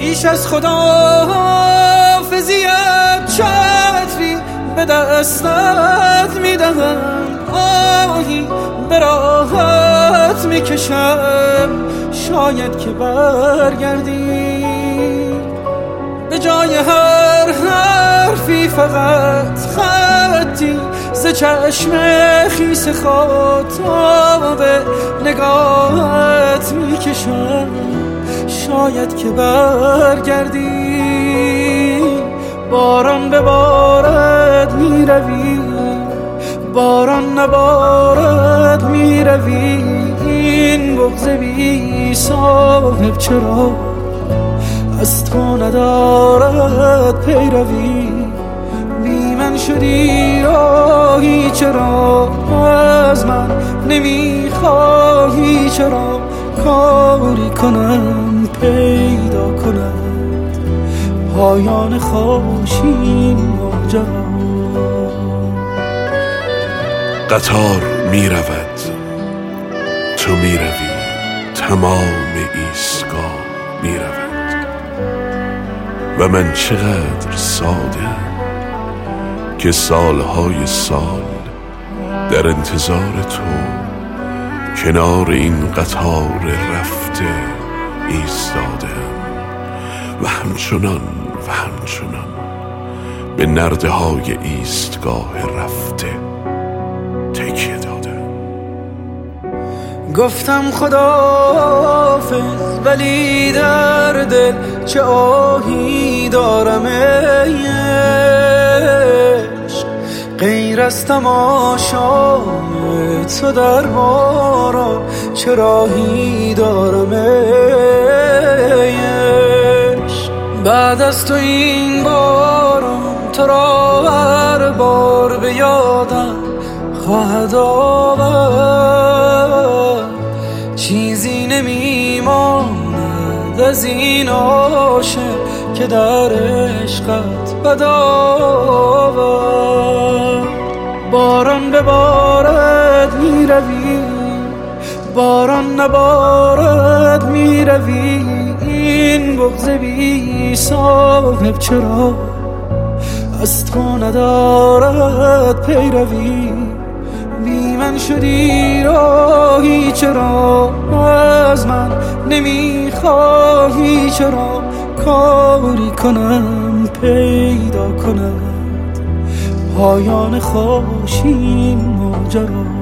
پیش از خداحافظیت چتری به دستت میدهم، آهی به راحت میکشم، شاید که برگردی. به جای هر حرفی فقط خطی ز چشم خیس خاطاب نگاهت میکشم، شاید که برگردی. باران ببارد میروی، باران نبارد میروی، این بغض بی صاحب چرا از تو ندارد پیروی. بی من شدی راهی چرا از من نمیخواهی، چرا کاری کنم پیدا کند پایان خوشین ماجرا. قطار می رود، تو می روی، تمام ایستگاه می رود و من چقدر ساده که سالهای سال در انتظار تو کنار این قطار رفته ایستادم و همچنان به نرده های ایستگاه رفته تکیه دادم. گفتم خداحافظ ولی در دل چه آهی دارم ای عشق، غیر از تماشای تو در باران چه راهی دارم ای عشق. بعد از تو این باران تو را هر بار به یادم خواهد آورد، چیزی نمیماند از این عاشق که در عشقت بد آورد. باران ببارد میروی، باران نبارد میروی، این بغض بی صاحب چرا از تو ندارد پیروی. بی من شدی راهی چرا از من نمیخواهی، چرا کاری کنم پیدا کند پایان خوشین ماجرا.